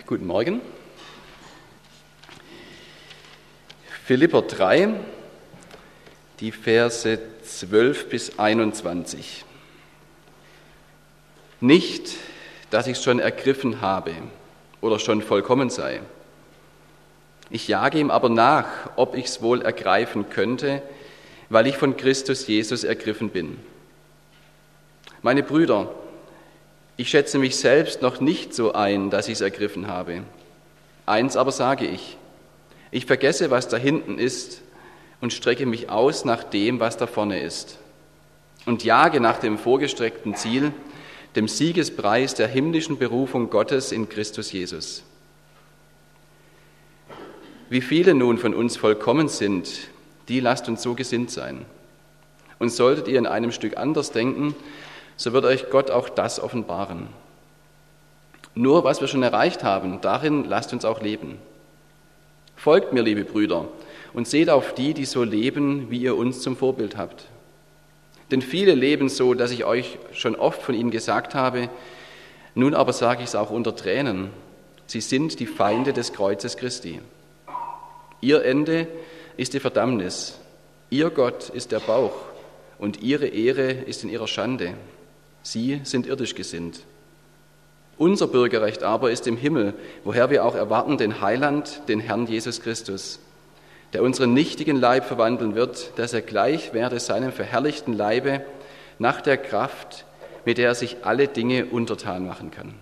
Guten Morgen. Philipper 3, die Verse 12 bis 21. Nicht, dass ich es schon ergriffen habe oder schon vollkommen sei. Ich jage ihm aber nach, ob ich es wohl ergreifen könnte, weil ich von Christus Jesus ergriffen bin. Meine Brüder, ich schätze mich selbst noch nicht so ein, dass ich es ergriffen habe. Eins aber sage ich: Ich vergesse, was da hinten ist und strecke mich aus nach dem, was da vorne ist. Und jage nach dem vorgestreckten Ziel, dem Siegespreis der himmlischen Berufung Gottes in Christus Jesus. Wie viele nun von uns vollkommen sind, die lasst uns so gesinnt sein. Und solltet ihr in einem Stück anders denken, so wird euch Gott auch das offenbaren. Nur was wir schon erreicht haben, darin lasst uns auch leben. Folgt mir, liebe Brüder, und seht auf die, die so leben, wie ihr uns zum Vorbild habt. Denn viele leben so, dass ich euch schon oft von ihnen gesagt habe, nun aber sage ich es auch unter Tränen, sie sind die Feinde des Kreuzes Christi. Ihr Ende ist die Verdammnis, ihr Gott ist der Bauch und ihre Ehre ist in ihrer Schande. Sie sind irdisch gesinnt. Unser Bürgerrecht aber ist im Himmel, woher wir auch erwarten den Heiland, den Herrn Jesus Christus, der unseren nichtigen Leib verwandeln wird, dass er gleich werde seinem verherrlichten Leibe nach der Kraft, mit der er sich alle Dinge untertan machen kann.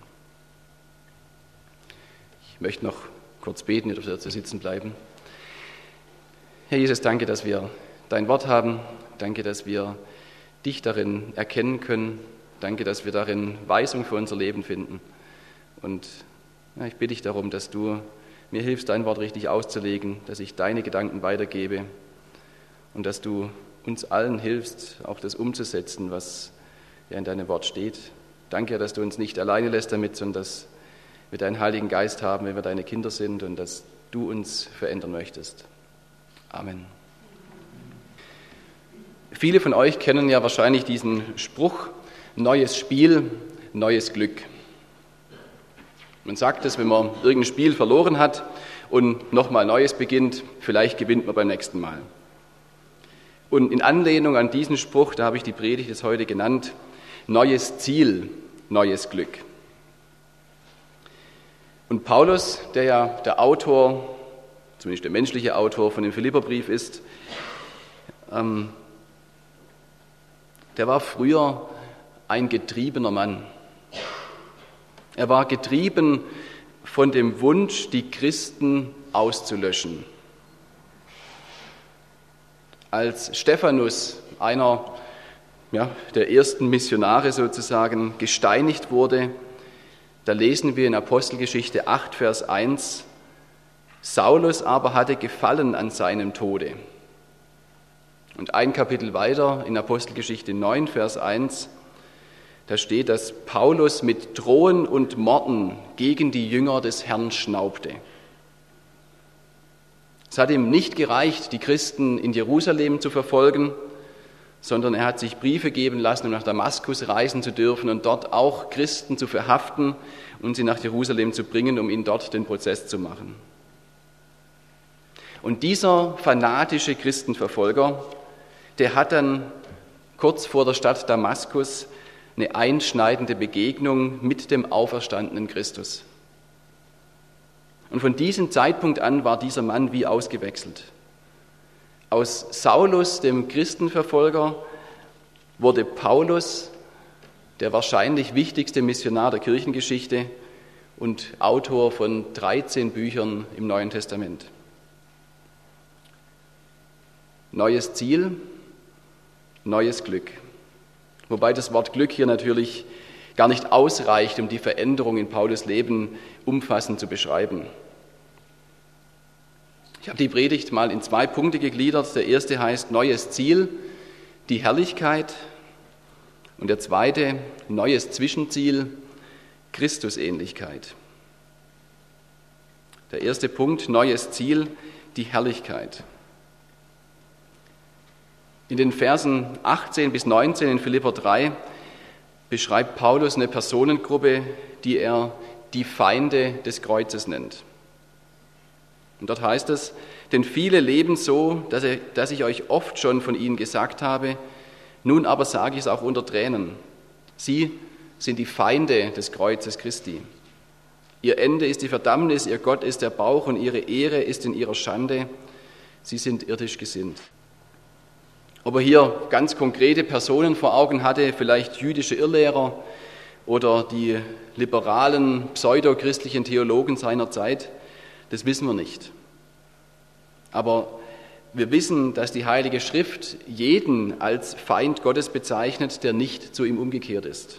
Ich möchte noch kurz beten, ihr dürft zu sitzen bleiben. Herr Jesus, danke, dass wir dein Wort haben. Danke, dass wir dich darin erkennen können. Danke, dass wir darin Weisung für unser Leben finden. Und ich bitte dich darum, dass du mir hilfst, dein Wort richtig auszulegen, dass ich deine Gedanken weitergebe und dass du uns allen hilfst, auch das umzusetzen, was ja in deinem Wort steht. Danke, dass du uns nicht alleine lässt damit, sondern dass wir deinen Heiligen Geist haben, wenn wir deine Kinder sind und dass du uns verändern möchtest. Amen. Viele von euch kennen ja wahrscheinlich diesen Spruch: Neues Spiel, neues Glück. Man sagt es, wenn man irgendein Spiel verloren hat und nochmal Neues beginnt, vielleicht gewinnt man beim nächsten Mal. Und in Anlehnung an diesen Spruch, da habe ich die Predigt jetzt heute genannt: Neues Ziel, neues Glück. Und Paulus, der ja der Autor, zumindest der menschliche Autor von dem Philipperbrief ist, der war früher ein getriebener Mann. Er war getrieben von dem Wunsch, die Christen auszulöschen. Als Stephanus, einer der ersten Missionare sozusagen, gesteinigt wurde, da lesen wir in Apostelgeschichte 8, Vers 1, Saulus aber hatte Gefallen an seinem Tode. Und ein Kapitel weiter in Apostelgeschichte 9, Vers 1, da steht, dass Paulus mit Drohen und Morden gegen die Jünger des Herrn schnaubte. Es hat ihm nicht gereicht, die Christen in Jerusalem zu verfolgen, sondern er hat sich Briefe geben lassen, um nach Damaskus reisen zu dürfen und dort auch Christen zu verhaften und sie nach Jerusalem zu bringen, um ihnen dort den Prozess zu machen. Und dieser fanatische Christenverfolger, der hat dann kurz vor der Stadt Damaskus eine einschneidende Begegnung mit dem auferstandenen Christus. Und von diesem Zeitpunkt an war dieser Mann wie ausgewechselt. Aus Saulus, dem Christenverfolger, wurde Paulus, der wahrscheinlich wichtigste Missionar der Kirchengeschichte und Autor von 13 Büchern im Neuen Testament. Neues Ziel, neues Glück. Wobei das Wort Glück hier natürlich gar nicht ausreicht, um die Veränderung in Paulus' Leben umfassend zu beschreiben. Ich habe die Predigt mal in 2 Punkte gegliedert. Der erste heißt neues Ziel, die Herrlichkeit. Und der zweite, neues Zwischenziel, Christusähnlichkeit. Der erste Punkt, neues Ziel, die Herrlichkeit. In den Versen 18 bis 19 in Philipper 3 beschreibt Paulus eine Personengruppe, die er die Feinde des Kreuzes nennt. Und dort heißt es, denn viele leben so, dass ich euch oft schon von ihnen gesagt habe, nun aber sage ich es auch unter Tränen. Sie sind die Feinde des Kreuzes Christi. Ihr Ende ist die Verdammnis, ihr Gott ist der Bauch und ihre Ehre ist in ihrer Schande. Sie sind irdisch gesinnt. Ob er hier ganz konkrete Personen vor Augen hatte, vielleicht jüdische Irrlehrer oder die liberalen pseudochristlichen Theologen seiner Zeit, das wissen wir nicht. Aber wir wissen, dass die Heilige Schrift jeden als Feind Gottes bezeichnet, der nicht zu ihm umgekehrt ist.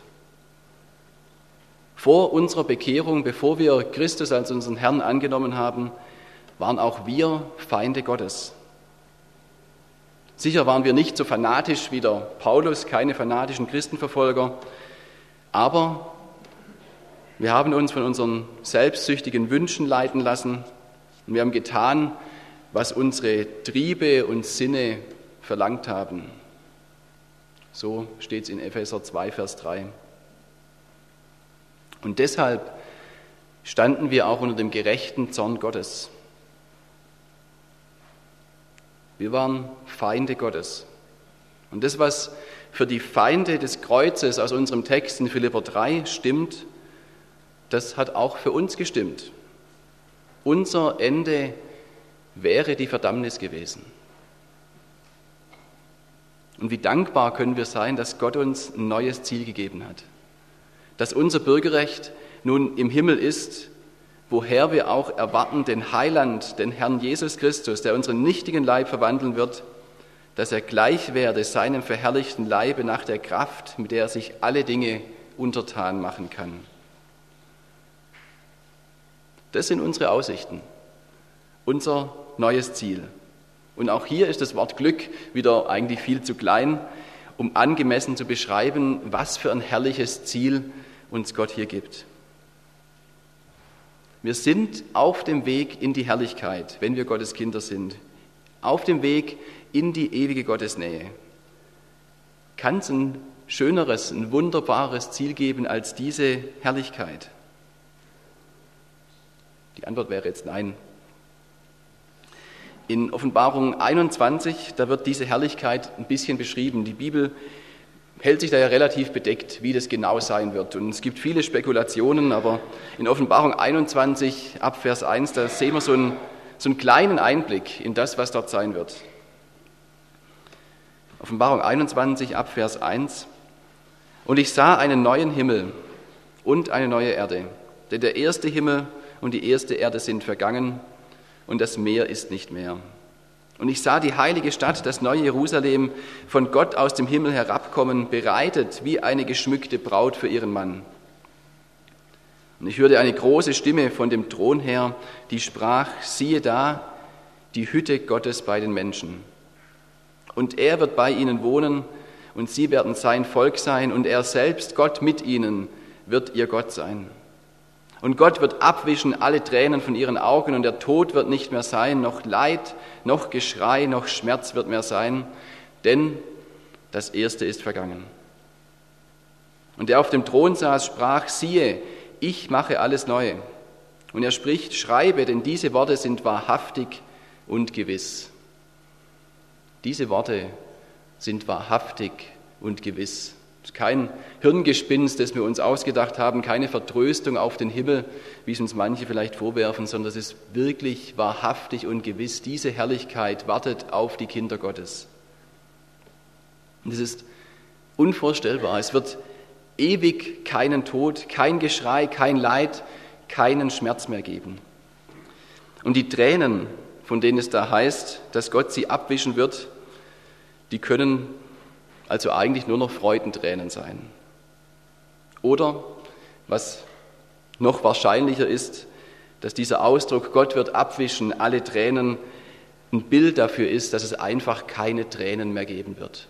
Vor unserer Bekehrung, bevor wir Christus als unseren Herrn angenommen haben, waren auch wir Feinde Gottes. Sicher waren wir nicht so fanatisch wie der Paulus, keine fanatischen Christenverfolger, aber wir haben uns von unseren selbstsüchtigen Wünschen leiten lassen und wir haben getan, was unsere Triebe und Sinne verlangt haben. So steht es in Epheser 2, Vers 3. Und deshalb standen wir auch unter dem gerechten Zorn Gottes. Wir waren Feinde Gottes. Und das, was für die Feinde des Kreuzes aus unserem Text in Philipper 3 stimmt, das hat auch für uns gestimmt. Unser Ende wäre die Verdammnis gewesen. Und wie dankbar können wir sein, dass Gott uns ein neues Ziel gegeben hat. Dass unser Bürgerrecht nun im Himmel ist, woher wir auch erwarten den Heiland, den Herrn Jesus Christus, der unseren nichtigen Leib verwandeln wird, dass er gleich werde seinem verherrlichten Leibe nach der Kraft, mit der er sich alle Dinge untertan machen kann. Das sind unsere Aussichten, unser neues Ziel. Und auch hier ist das Wort Glück wieder eigentlich viel zu klein, um angemessen zu beschreiben, was für ein herrliches Ziel uns Gott hier gibt. Wir sind auf dem Weg in die Herrlichkeit, wenn wir Gottes Kinder sind, auf dem Weg in die ewige Gottesnähe. Kann es ein schöneres, ein wunderbares Ziel geben als diese Herrlichkeit? Die Antwort wäre jetzt nein. In Offenbarung 21, da wird diese Herrlichkeit ein bisschen beschrieben. Die Bibel hält sich da ja relativ bedeckt, wie das genau sein wird. Und es gibt viele Spekulationen, aber in Offenbarung 21 ab Vers 1, da sehen wir so einen kleinen Einblick in das, was dort sein wird. Offenbarung 21 ab Vers 1. Und ich sah einen neuen Himmel und eine neue Erde, denn der erste Himmel und die erste Erde sind vergangen und das Meer ist nicht mehr. Und ich sah die heilige Stadt, das neue Jerusalem, von Gott aus dem Himmel herabkommen, bereitet wie eine geschmückte Braut für ihren Mann. Und ich hörte eine große Stimme von dem Thron her, die sprach, siehe da, die Hütte Gottes bei den Menschen. Und er wird bei ihnen wohnen und sie werden sein Volk sein und er selbst, Gott mit ihnen, wird ihr Gott sein. Und Gott wird abwischen alle Tränen von ihren Augen und der Tod wird nicht mehr sein, noch Leid, noch Geschrei, noch Schmerz wird mehr sein, denn das Erste ist vergangen. Und der auf dem Thron saß, sprach, siehe, ich mache alles neu. Und er spricht, schreibe, denn diese Worte sind wahrhaftig und gewiss. Diese Worte sind wahrhaftig und gewiss. Es ist kein Hirngespinst, das wir uns ausgedacht haben, keine Vertröstung auf den Himmel, wie es uns manche vielleicht vorwerfen, sondern es ist wirklich wahrhaftig und gewiss. Diese Herrlichkeit wartet auf die Kinder Gottes. Und es ist unvorstellbar. Es wird ewig keinen Tod, kein Geschrei, kein Leid, keinen Schmerz mehr geben. Und die Tränen, von denen es da heißt, dass Gott sie abwischen wird, die können also eigentlich nur noch Freudentränen sein. Oder, was noch wahrscheinlicher ist, dass dieser Ausdruck, Gott wird abwischen alle Tränen, ein Bild dafür ist, dass es einfach keine Tränen mehr geben wird.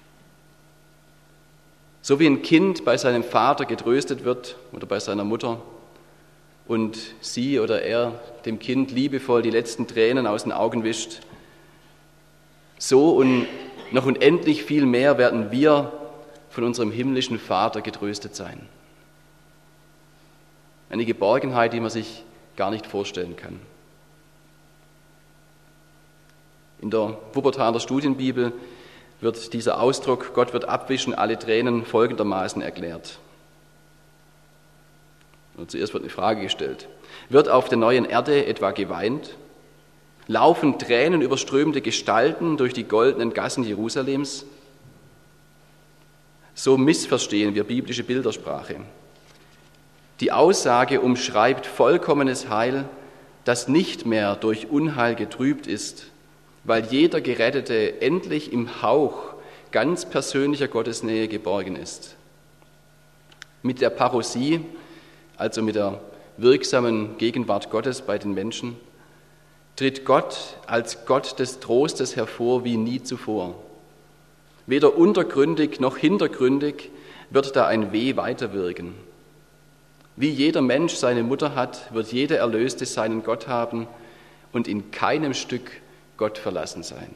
So wie ein Kind bei seinem Vater getröstet wird oder bei seiner Mutter und sie oder er dem Kind liebevoll die letzten Tränen aus den Augen wischt, so und noch unendlich viel mehr werden wir von unserem himmlischen Vater getröstet sein. Eine Geborgenheit, die man sich gar nicht vorstellen kann. In der Wuppertaler Studienbibel wird dieser Ausdruck, Gott wird abwischen alle Tränen, folgendermaßen erklärt. Und zuerst wird eine Frage gestellt. Wird auf der neuen Erde etwa geweint? Laufen tränenüberströmte Gestalten durch die goldenen Gassen Jerusalems? So missverstehen wir biblische Bildersprache. Die Aussage umschreibt vollkommenes Heil, das nicht mehr durch Unheil getrübt ist, weil jeder Gerettete endlich im Hauch ganz persönlicher Gottesnähe geborgen ist. Mit der Parousie, also mit der wirksamen Gegenwart Gottes bei den Menschen, tritt Gott als Gott des Trostes hervor wie nie zuvor. Weder untergründig noch hintergründig wird da ein Weh weiterwirken. Wie jeder Mensch seine Mutter hat, wird jeder Erlöste seinen Gott haben und in keinem Stück Gott verlassen sein.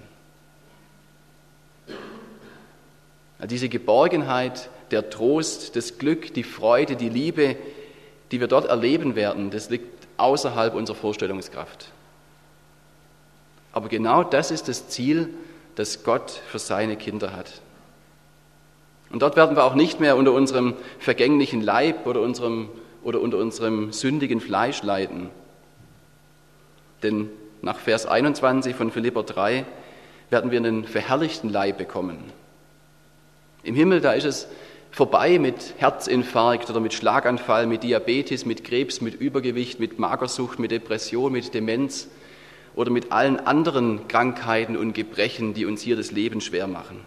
Diese Geborgenheit, der Trost, das Glück, die Freude, die Liebe, die wir dort erleben werden, das liegt außerhalb unserer Vorstellungskraft. Aber genau das ist das Ziel, das Gott für seine Kinder hat. Und dort werden wir auch nicht mehr unter unserem vergänglichen Leib oder unter unserem sündigen Fleisch leiden. Denn nach Vers 21 von Philipper 3 werden wir einen verherrlichten Leib bekommen. Im Himmel, da ist es vorbei mit Herzinfarkt oder mit Schlaganfall, mit Diabetes, mit Krebs, mit Übergewicht, mit Magersucht, mit Depression, mit Demenz oder mit allen anderen Krankheiten und Gebrechen, die uns hier das Leben schwer machen.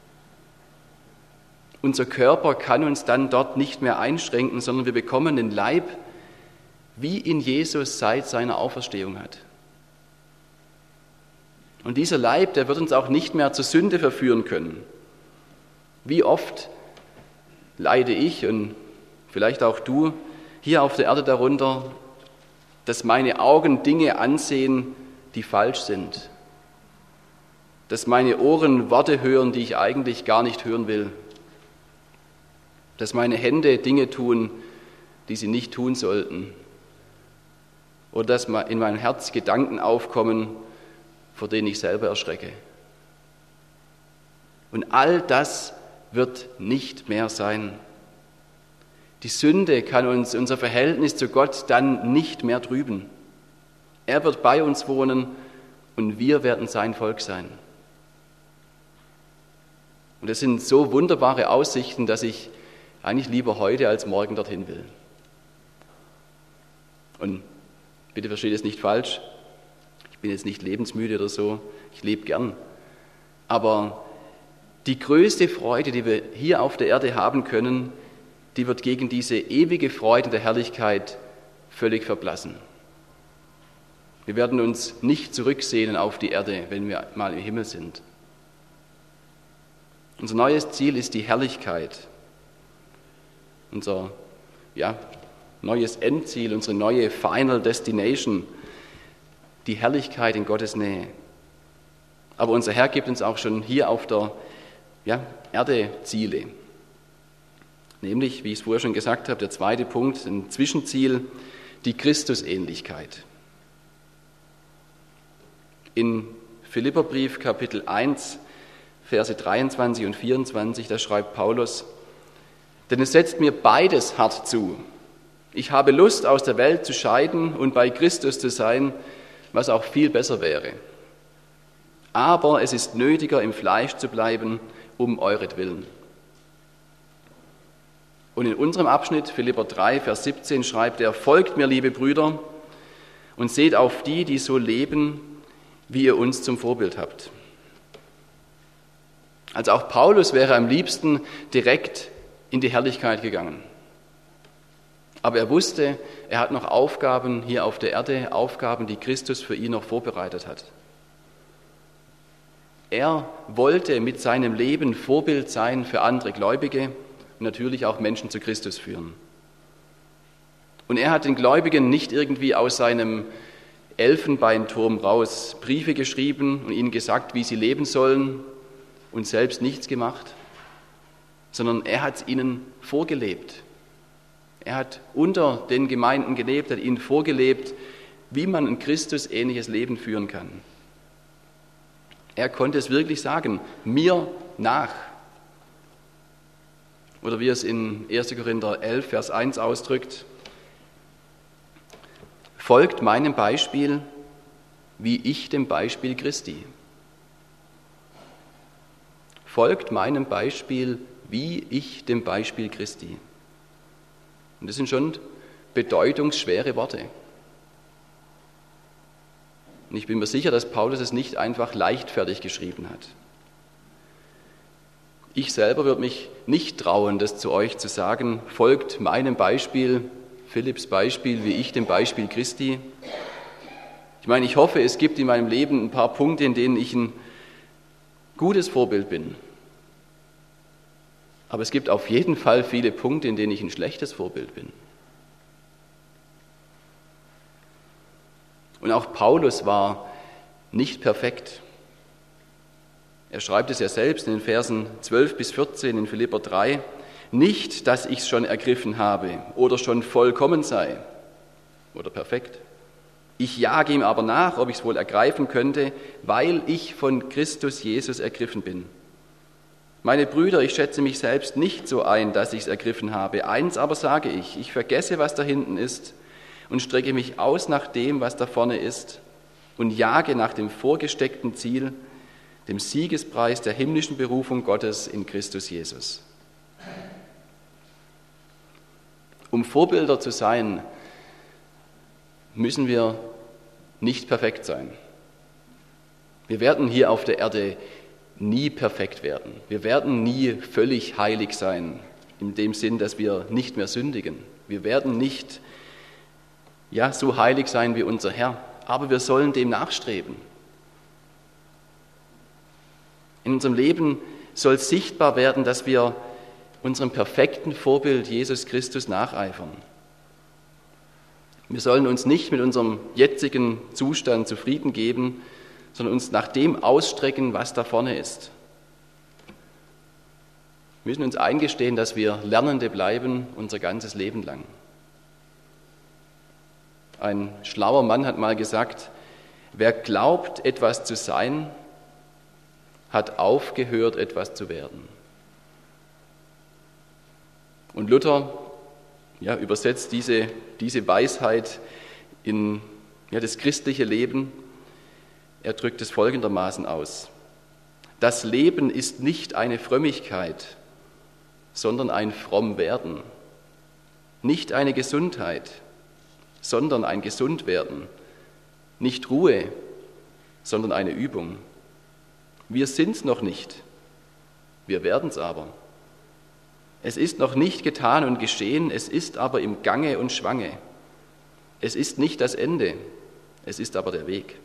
Unser Körper kann uns dann dort nicht mehr einschränken, sondern wir bekommen den Leib, wie ihn Jesus seit seiner Auferstehung hat. Und dieser Leib, der wird uns auch nicht mehr zur Sünde verführen können. Wie oft leide ich und vielleicht auch du hier auf der Erde darunter, dass meine Augen Dinge ansehen, die falsch sind. Dass meine Ohren Worte hören, die ich eigentlich gar nicht hören will. Dass meine Hände Dinge tun, die sie nicht tun sollten. Oder dass in meinem Herz Gedanken aufkommen, vor denen ich selber erschrecke. Und all das wird nicht mehr sein. Die Sünde kann uns unser Verhältnis zu Gott dann nicht mehr trüben. Er wird bei uns wohnen und wir werden sein Volk sein. Und das sind so wunderbare Aussichten, dass ich eigentlich lieber heute als morgen dorthin will. Und bitte versteht es nicht falsch, ich bin jetzt nicht lebensmüde oder so, ich lebe gern. Aber die größte Freude, die wir hier auf der Erde haben können, die wird gegen diese ewige Freude der Herrlichkeit völlig verblassen. Wir werden uns nicht zurücksehnen auf die Erde, wenn wir mal im Himmel sind. Unser neues Ziel ist die Herrlichkeit. Unser neues Endziel, unsere neue Final Destination, die Herrlichkeit in Gottes Nähe. Aber unser Herr gibt uns auch schon hier auf der Erde Ziele. Nämlich, wie ich es vorher schon gesagt habe, der zweite Punkt, ein Zwischenziel, die Christusähnlichkeit. In Philipperbrief Kapitel 1, Verse 23 und 24, da schreibt Paulus: Denn es setzt mir beides hart zu. Ich habe Lust, aus der Welt zu scheiden und bei Christus zu sein, was auch viel besser wäre. Aber es ist nötiger, im Fleisch zu bleiben, um euretwillen. Und in unserem Abschnitt, Philipper 3, Vers 17, schreibt er: Folgt mir, liebe Brüder, und seht auf die, die so leben, wie ihr uns zum Vorbild habt. Also auch Paulus wäre am liebsten direkt in die Herrlichkeit gegangen. Aber er wusste, er hat noch Aufgaben hier auf der Erde, Aufgaben, die Christus für ihn noch vorbereitet hat. Er wollte mit seinem Leben Vorbild sein für andere Gläubige und natürlich auch Menschen zu Christus führen. Und er hat den Gläubigen nicht irgendwie aus seinem Elfenbeinturm raus Briefe geschrieben und ihnen gesagt, wie sie leben sollen und selbst nichts gemacht, sondern er hat es ihnen vorgelebt. Er hat unter den Gemeinden gelebt, hat ihnen vorgelebt, wie man ein Christus-ähnliches Leben führen kann. Er konnte es wirklich sagen, mir nach. Oder wie es in 1. Korinther 11, Vers 1 ausdrückt, folgt meinem Beispiel, wie ich dem Beispiel Christi. Folgt meinem Beispiel, wie ich dem Beispiel Christi. Und das sind schon bedeutungsschwere Worte. Und ich bin mir sicher, dass Paulus es nicht einfach leichtfertig geschrieben hat. Ich selber würde mich nicht trauen, das zu euch zu sagen, folgt meinem Beispiel, Philipps Beispiel, wie ich dem Beispiel Christi. Ich meine, ich hoffe, es gibt in meinem Leben ein paar Punkte, in denen ich ein gutes Vorbild bin. Aber es gibt auf jeden Fall viele Punkte, in denen ich ein schlechtes Vorbild bin. Und auch Paulus war nicht perfekt. Er schreibt es ja selbst in den Versen 12 bis 14 in Philipper 3, nicht, dass ich es schon ergriffen habe oder schon vollkommen sei oder perfekt. Ich jage ihm aber nach, ob ich es wohl ergreifen könnte, weil ich von Christus Jesus ergriffen bin. Meine Brüder, ich schätze mich selbst nicht so ein, dass ich es ergriffen habe. Eins aber sage ich, ich vergesse, was da hinten ist und strecke mich aus nach dem, was da vorne ist und jage nach dem vorgesteckten Ziel, dem Siegespreis der himmlischen Berufung Gottes in Christus Jesus. Um Vorbilder zu sein, müssen wir nicht perfekt sein. Wir werden hier auf der Erde nie perfekt werden. Wir werden nie völlig heilig sein, in dem Sinn, dass wir nicht mehr sündigen. Wir werden nicht so heilig sein wie unser Herr, aber wir sollen dem nachstreben. In unserem Leben soll sichtbar werden, dass wir unserem perfekten Vorbild Jesus Christus nacheifern. Wir sollen uns nicht mit unserem jetzigen Zustand zufrieden geben, sondern uns nach dem ausstrecken, was da vorne ist. Wir müssen uns eingestehen, dass wir Lernende bleiben unser ganzes Leben lang. Ein schlauer Mann hat mal gesagt, wer glaubt, etwas zu sein, hat aufgehört, etwas zu werden. Und Luther übersetzt diese Weisheit in das christliche Leben. Er drückt es folgendermaßen aus. Das Leben ist nicht eine Frömmigkeit, sondern ein Frommwerden. Nicht eine Gesundheit, sondern ein Gesundwerden. Nicht Ruhe, sondern eine Übung. Wir sind's noch nicht, wir werden's aber. Es ist noch nicht getan und geschehen, es ist aber im Gange und Schwange. Es ist nicht das Ende, es ist aber der Weg.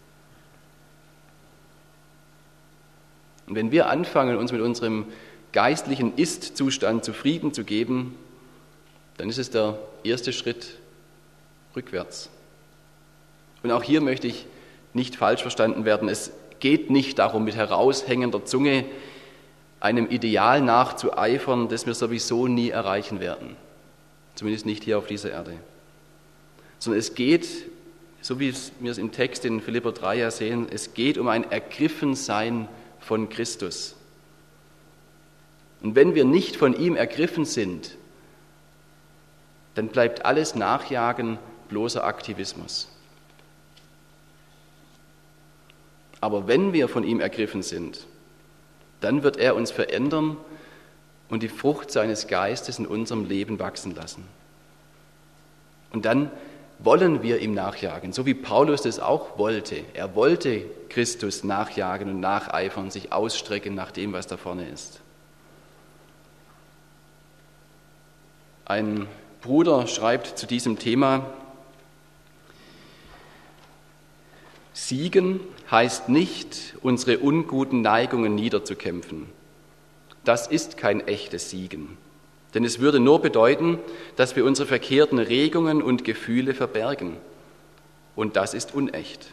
Und wenn wir anfangen, uns mit unserem geistlichen Ist-Zustand zufrieden zu geben, dann ist es der erste Schritt rückwärts. Und auch hier möchte ich nicht falsch verstanden werden. Es geht nicht darum, mit heraushängender Zunge einem Ideal nachzueifern, das wir sowieso nie erreichen werden. Zumindest nicht hier auf dieser Erde. Sondern es geht, so wie wir es im Text in Philipper 3 ja sehen, es geht um ein Ergriffensein von Christus. Und wenn wir nicht von ihm ergriffen sind, dann bleibt alles Nachjagen bloßer Aktivismus. Aber wenn wir von ihm ergriffen sind, dann wird er uns verändern und die Frucht seines Geistes in unserem Leben wachsen lassen. Und dann wollen wir ihm nachjagen, so wie Paulus das auch wollte. Er wollte Christus nachjagen und nacheifern, sich ausstrecken nach dem, was da vorne ist. Ein Bruder schreibt zu diesem Thema, Siegen heißt nicht, unsere unguten Neigungen niederzukämpfen. Das ist kein echtes Siegen. Denn es würde nur bedeuten, dass wir unsere verkehrten Regungen und Gefühle verbergen. Und das ist unecht.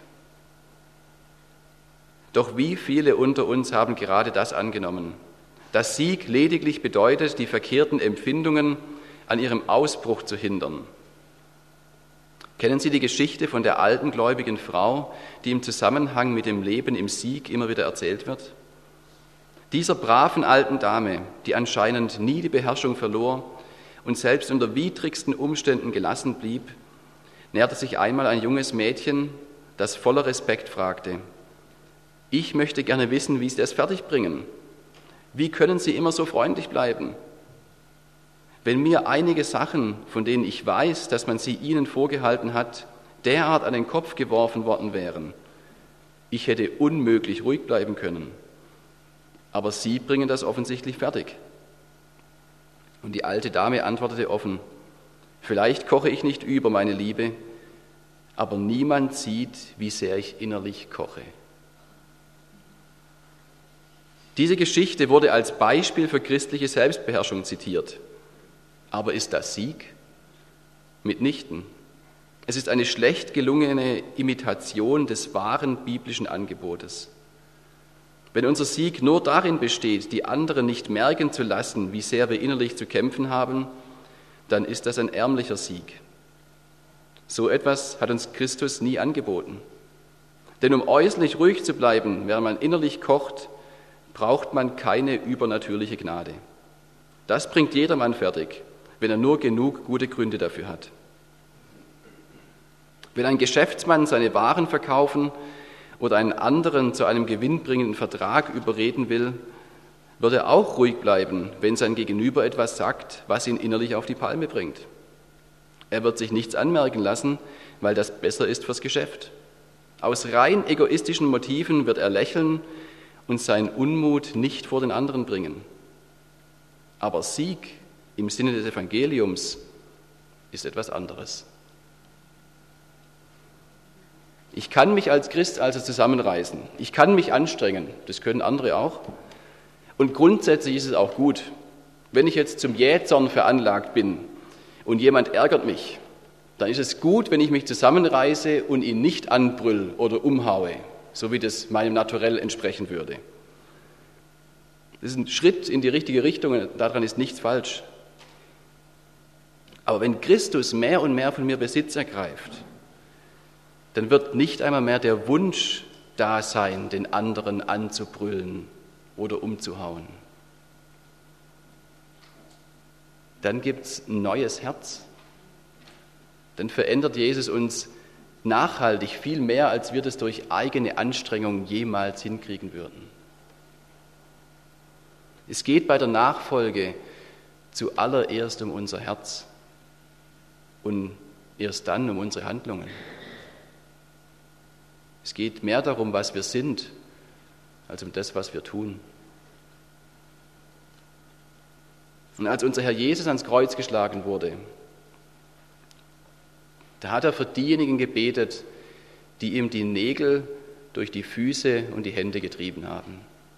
Doch wie viele unter uns haben gerade das angenommen, dass Sieg lediglich bedeutet, die verkehrten Empfindungen an ihrem Ausbruch zu hindern. Kennen Sie die Geschichte von der alten gläubigen Frau, die im Zusammenhang mit dem Leben im Sieg immer wieder erzählt wird? Dieser braven alten Dame, die anscheinend nie die Beherrschung verlor und selbst unter widrigsten Umständen gelassen blieb, näherte sich einmal ein junges Mädchen, das voller Respekt fragte: Ich möchte gerne wissen, wie Sie das fertigbringen. Wie können Sie immer so freundlich bleiben? Wenn mir einige Sachen, von denen ich weiß, dass man sie Ihnen vorgehalten hat, derart an den Kopf geworfen worden wären, ich hätte unmöglich ruhig bleiben können. Aber Sie bringen das offensichtlich fertig. Und die alte Dame antwortete offen: Vielleicht koche ich nicht über, meine Liebe, aber niemand sieht, wie sehr ich innerlich koche. Diese Geschichte wurde als Beispiel für christliche Selbstbeherrschung zitiert. Aber ist das Sieg? Mitnichten. Es ist eine schlecht gelungene Imitation des wahren biblischen Angebotes. Wenn unser Sieg nur darin besteht, die anderen nicht merken zu lassen, wie sehr wir innerlich zu kämpfen haben, dann ist das ein ärmlicher Sieg. So etwas hat uns Christus nie angeboten. Denn um äußerlich ruhig zu bleiben, während man innerlich kocht, braucht man keine übernatürliche Gnade. Das bringt jedermann fertig, wenn er nur genug gute Gründe dafür hat. Wenn ein Geschäftsmann seine Waren verkaufen oder einen anderen zu einem gewinnbringenden Vertrag überreden will, wird er auch ruhig bleiben, wenn sein Gegenüber etwas sagt, was ihn innerlich auf die Palme bringt. Er wird sich nichts anmerken lassen, weil das besser ist fürs Geschäft. Aus rein egoistischen Motiven wird er lächeln und seinen Unmut nicht vor den anderen bringen. Aber Sieg im Sinne des Evangeliums ist etwas anderes. Ich kann mich als Christ also zusammenreißen. Ich kann mich anstrengen. Das können andere auch. Und grundsätzlich ist es auch gut, wenn ich jetzt zum Jähzorn veranlagt bin und jemand ärgert mich, dann ist es gut, wenn ich mich zusammenreiße und ihn nicht anbrüll oder umhaue, so wie das meinem Naturell entsprechen würde. Das ist ein Schritt in die richtige Richtung und daran ist nichts falsch. Aber wenn Christus mehr und mehr von mir Besitz ergreift, dann wird nicht einmal mehr der Wunsch da sein, den anderen anzubrüllen oder umzuhauen. Dann gibt es ein neues Herz. Dann verändert Jesus uns nachhaltig viel mehr, als wir das durch eigene Anstrengung jemals hinkriegen würden. Es geht bei der Nachfolge zuallererst um unser Herz und erst dann um unsere Handlungen. Es geht mehr darum, was wir sind, als um das, was wir tun. Und als unser Herr Jesus ans Kreuz geschlagen wurde, da hat er für diejenigen gebetet, die ihm die Nägel durch die Füße und die Hände getrieben haben.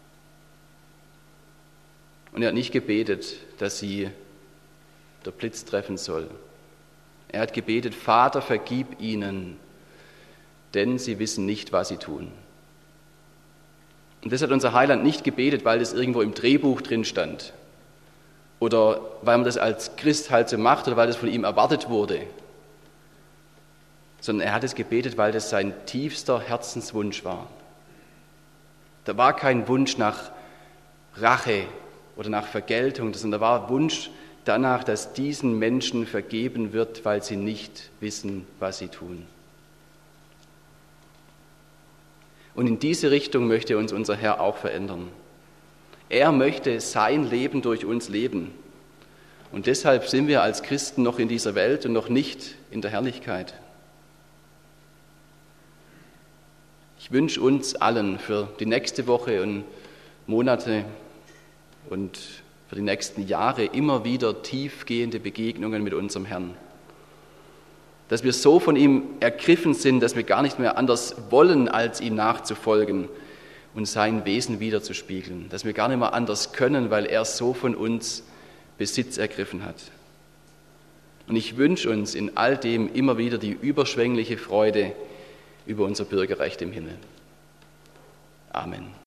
Und er hat nicht gebetet, dass sie der Blitz treffen soll. Er hat gebetet: Vater, vergib ihnen, denn sie wissen nicht, was sie tun. Und das hat unser Heiland nicht gebetet, weil das irgendwo im Drehbuch drin stand oder weil man das als Christ halt so macht oder weil das von ihm erwartet wurde, sondern er hat es gebetet, weil das sein tiefster Herzenswunsch war. Da war kein Wunsch nach Rache oder nach Vergeltung, sondern da war Wunsch danach, dass diesen Menschen vergeben wird, weil sie nicht wissen, was sie tun. Und in diese Richtung möchte uns unser Herr auch verändern. Er möchte sein Leben durch uns leben. Und deshalb sind wir als Christen noch in dieser Welt und noch nicht in der Herrlichkeit. Ich wünsche uns allen für die nächste Woche und Monate und für die nächsten Jahre immer wieder tiefgehende Begegnungen mit unserem Herrn. Dass wir so von ihm ergriffen sind, dass wir gar nicht mehr anders wollen, als ihm nachzufolgen und sein Wesen widerzuspiegeln. Dass wir gar nicht mehr anders können, weil er so von uns Besitz ergriffen hat. Und ich wünsche uns in all dem immer wieder die überschwängliche Freude über unser Bürgerrecht im Himmel. Amen.